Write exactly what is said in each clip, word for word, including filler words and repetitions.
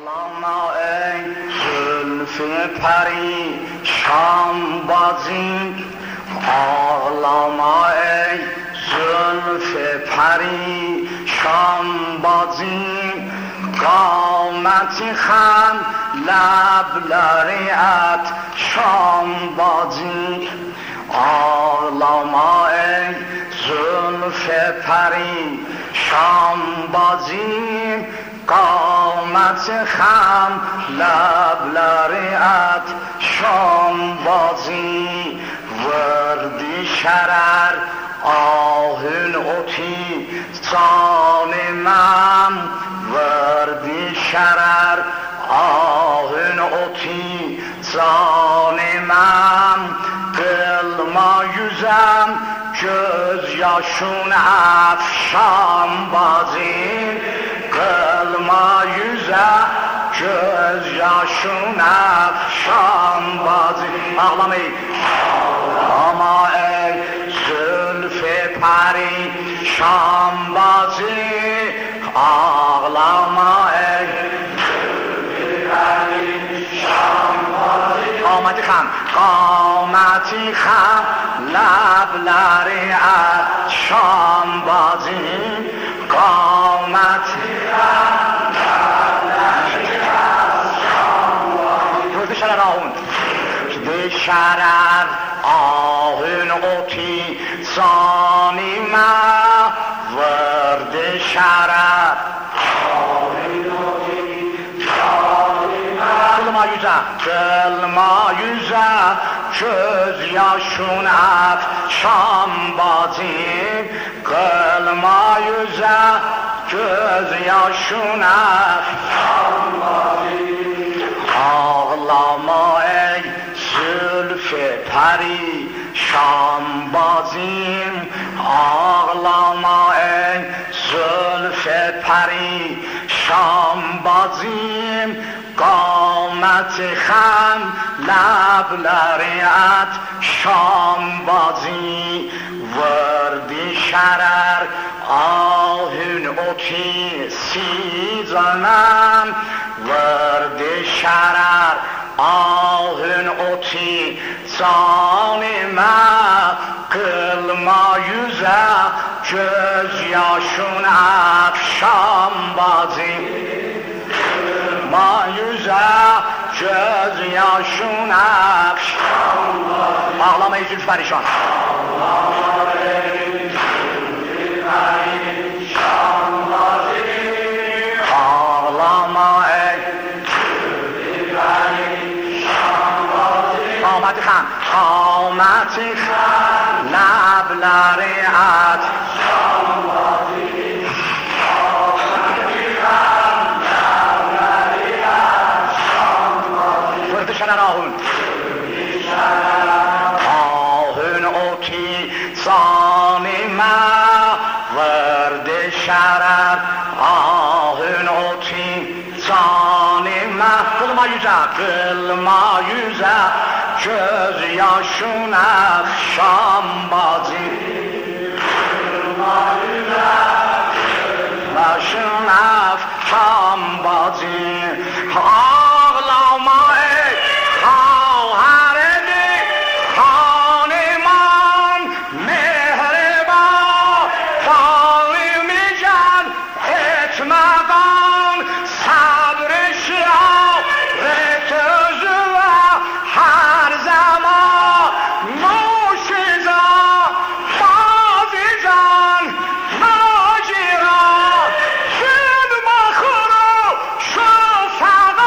آلاما ای زلف پری شام بازی، آلاما ای زلف پری شام بازی، قامتی خم لب لریت شام بازی، آلاما ای زلف پری شام بازی، قامت خم لب لریت شام بازی، وردی شرر آهن اوتی سانمم، وردی شرر آهن اوتی سانمم، قلما yüzem göz yaşın afşan bazı، قلما yüzem göz yaşın afşan bazı. Ağlama ey, ağlama ey zülfü peri şam bazı، ağlama ey zülfü peri şam bazı. قامتی خم قامتی خم لبلری از شام بازی، قامتی خم لبلری از شام بازی. روز شرر آهون ده شرر آهون اوتی سانی ما، ورد شرر آهون اوتی سانی ما، قلما yüze قلما yüze göz yaşın afşan bazı، قلما yüze göz yaşın afşan bazı. Ağlama ey zülfü peri şam bazım، ağlama ey zülfü peri şam bazım، قامت خم لبلریت شام بازی، وردی شرر آهن اوتی سیزنم، وردی شرر آهن اوتی سانمم، قلما yüze göz yaşın afşan bazı، قلما yüze göz yaşın afşan bazı. Ağlama ey zülfü perişan، ağlama ey zülfü perişan bazı، ağlama ey zülfü perişan bazı. قامتی خم قامتی خم لبلری از شام بازی، قامتی خم لبلری از شام بازی. ورد شرر آهون آهون اوتی سانمه، ورد شرر آهن اوتی سانمه، قلما yüze قلما yüze göz yaşın afşan bazı، قلما yüze göz yaşın afşan bazı. Ağlama ey خواهرمی خانمان مهربان، خانمی جان اتمدان، صبر شیارت زوا هر زمان، موشیزان بازیزان ناجیران شد مخورو شفقان.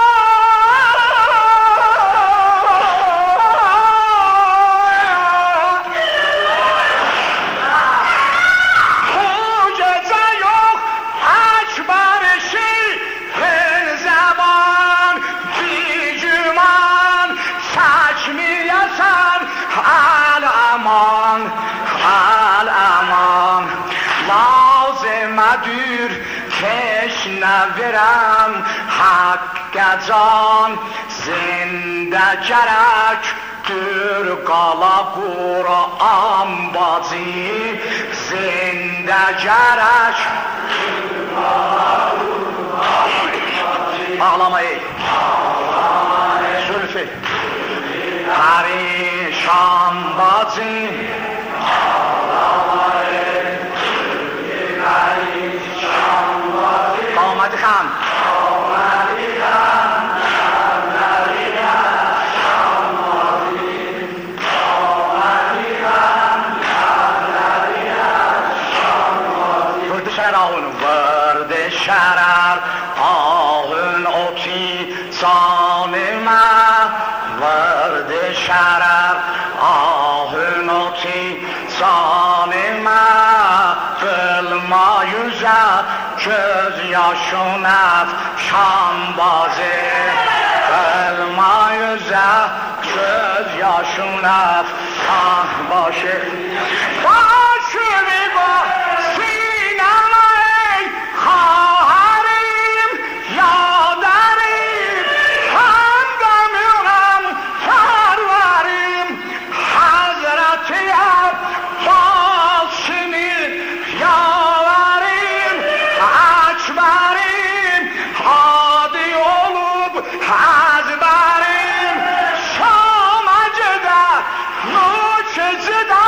Lazımadır teşnevirem hakka can, zinde gerektir qala Kur'an bazı, zinde gerektir qala Kur'an bazı. ağlama ey Zülfü perişan bazı قامت خان ورد شرر آهن ورد شرر آهن اوتی سانما ورد شرر آهن اوتی سانما قلما yüzer göz yaşına şan bazı Kılma yüzer göz yaşına ah başı başı bir bak sinema ey harim yadarım handamıram karvarım Hazreti yap başını yavarım açbarım hadi olup hazbarım şamacıda nuçıcıda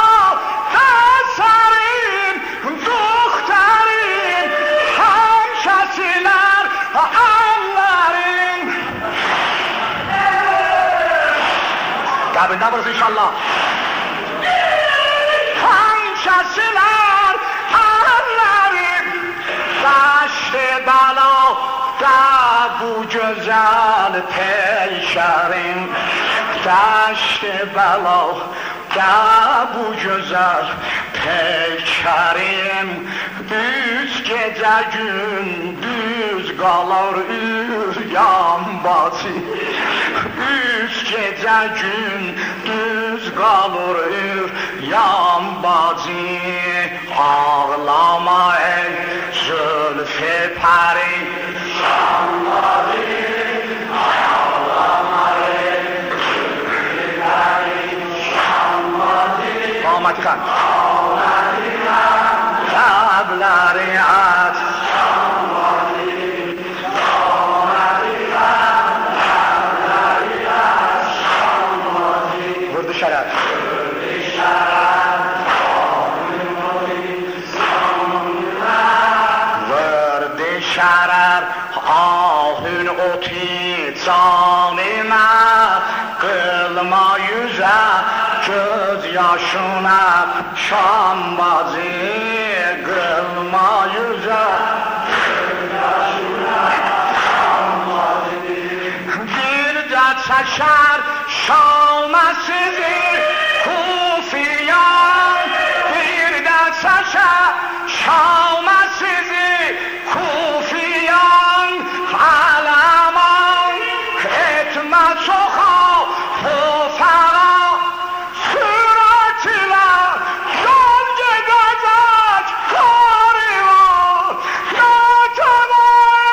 tasarım duhtarım hamşasiler anlarım Kabrinden burası inşallah hamşasiler anlarım Taştı bala da bu güzel peşerim Taştı bala da bu güzel peşerim Düz gece gündüz kalır üryan bazı Üç gece gündüz kalır üryan bazı Ağlama ey Zülfü peri Şanları Ağlama ey Zülfü peri Şanları Ahmet Kan Ahmet Kan Kableri at şeref Verdi şeref ahün oti canime Kılma yüze göz yaşına şan bazı Kılma yüze göz yaşına şan bazı Bir de çeşer şalma sizi kufiyan Bir de çeşer şalma sizi kufiyan Alaman etme çoğa fufara Süratile yol gidecek karivan Natana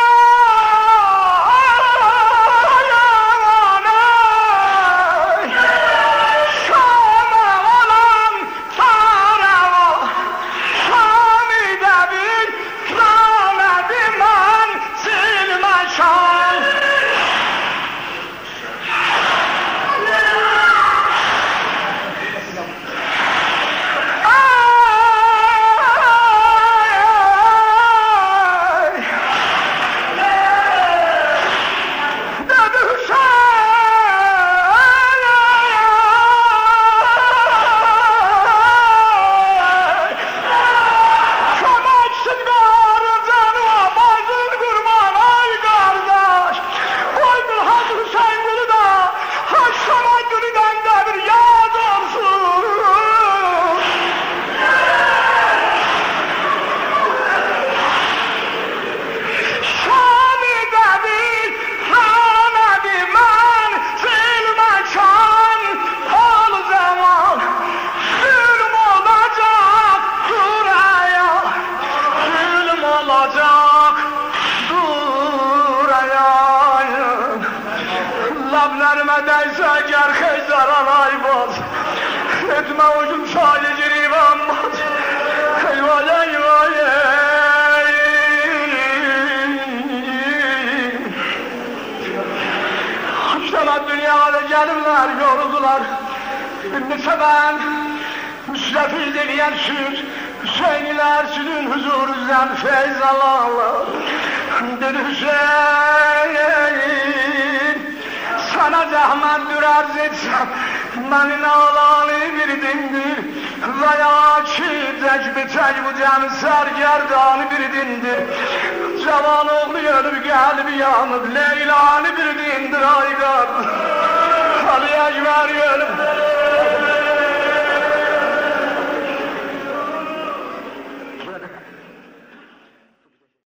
Lablarıma değse ger Xeyzar alay boz Etme ucum sadece rivan boz Eyvay eyvay Sana dünyada gelirler, yoruldular. Neyse ben müsrefil dileyen süt, Hüseyniler sütün huzurundan feyz Allah. Bir Hüseyin, sana zahmettir arz etsem, benim ağlanı bir dindir. Veya ki tecbi tecbi cemi sergerdanı bir dindir. Cavan oğlu yanıp gelip yanıp Leyla'nı bir dindir.